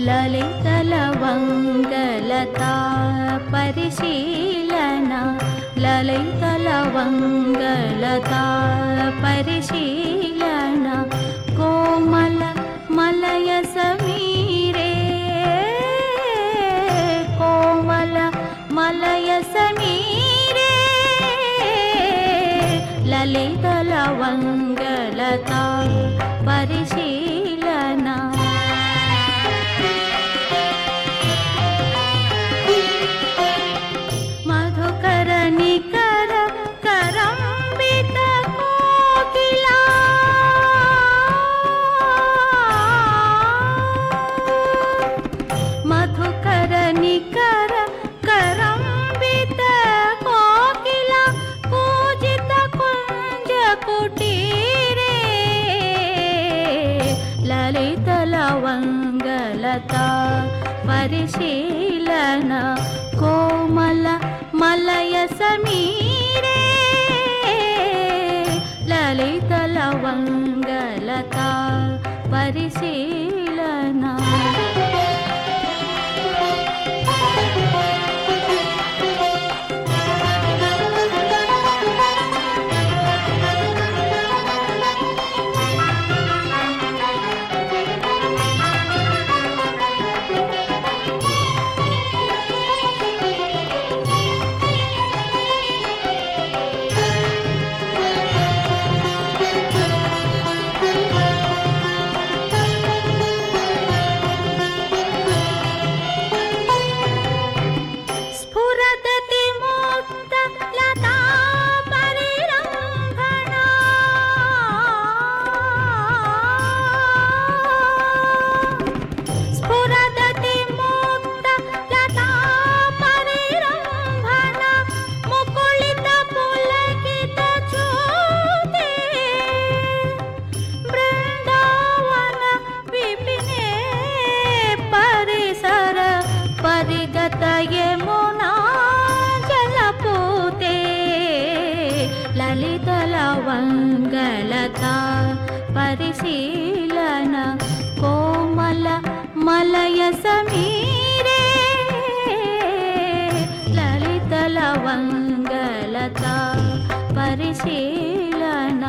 లలితలవంగలతా పరిశీలన లలితలవంగలతా పరిశీలన కోమల మలయ సమీరే కోమల మలయ సమీరే లలితలవంగలతా పరిశీలన మధుకర నికర కరంబిత కోకిలా మధుకర నికర కరంబిత కోకిలా పూజిత కుంజ కుటీరే లలితలవంగలతా పరిశీలన కోమల మలయ సమీరే లలితలవంగలతా పరిశీలన యమునా జలపూతే లలితలవంగలతా పరిశీలన కోమల మలయ సమీరే లలితలవంగలతా పరిశీలన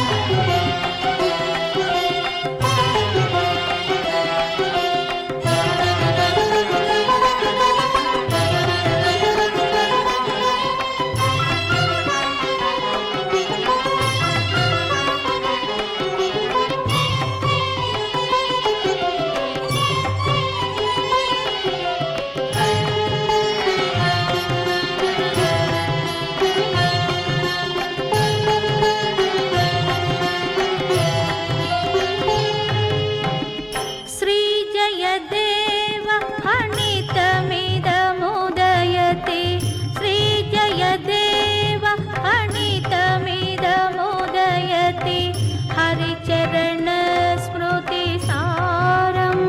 హరిచరణ స్మృతి సారం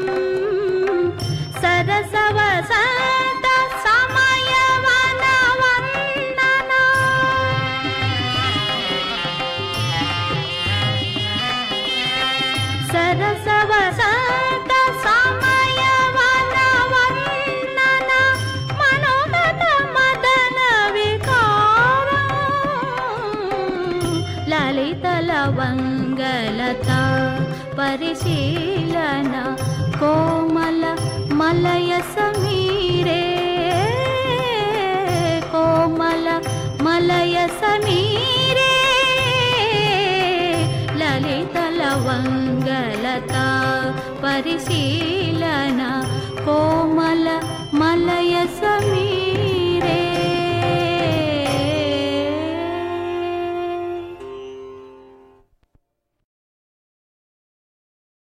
సరసవసంత సమయవన వందన సరసవసంత సమయవన వందన మనోగత మదన వికారం లలితలవంగలతా పరిశీలన కోమల మలయ సమీరే కోమల మలయ సమీరే లలితలవంగలతా పరిశీలన